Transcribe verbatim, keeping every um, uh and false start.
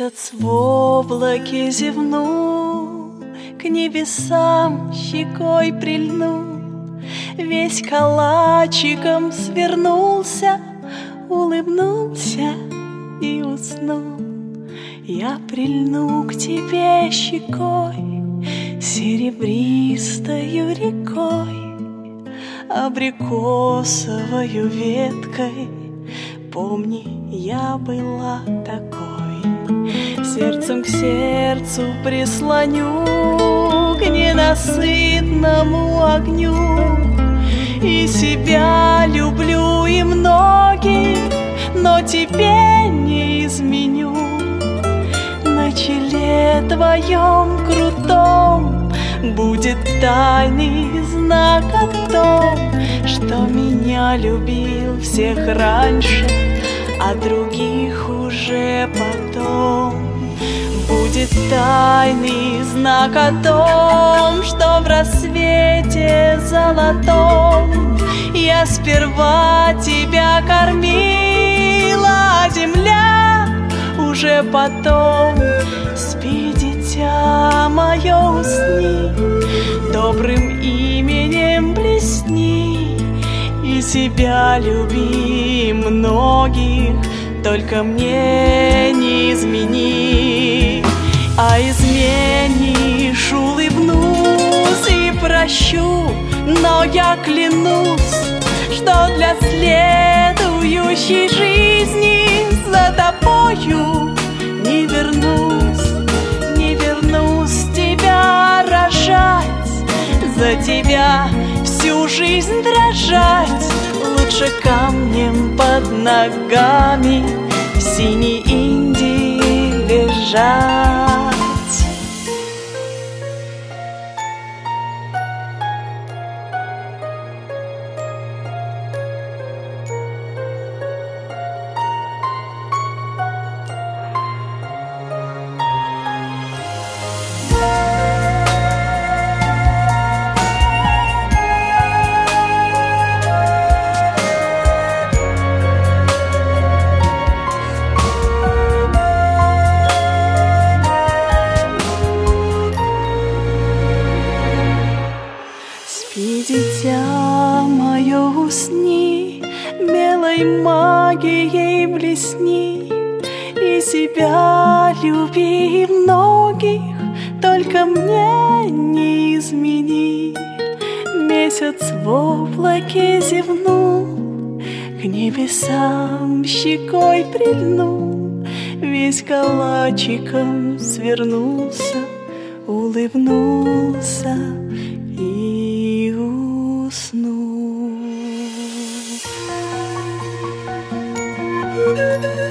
Месяц в облаке зевнул, к небесам щекой прильнул, весь калачиком свернулся, улыбнулся и уснул. Я прильну к тебе щекой, серебристою рекой, абрикосовою веткой. Помни, я была такой. Сердцем к сердцу прислоню, к ненасытному огню, и себя люблю, и многих, но тебе не изменю. На челе твоем крутом будет тайный знак о том, что меня любил всех раньше, а других уже потом. Будет тайный знак о том, что в рассвете золотом я сперва тебя кормила, а земля уже потом. Спи, дитя мое, усни, добрым именем блесни, и себя люби, многих, только мне не измени. А изменишь, улыбнусь и прощу, но я клянусь, что для следующей жизни за тобою не вернусь, не вернусь тебя рожать, за тебя всю жизнь дрожать. Лучше камнем под ногами в синей Индии лежать. Спи, дитя мое, усни, белой магией блесни, и себя люби, и многих, только мне не измени. Месяц в облаке зевнул, к небесам щекой прильнул, весь калачиком свернулся, улыбнулся и уснул.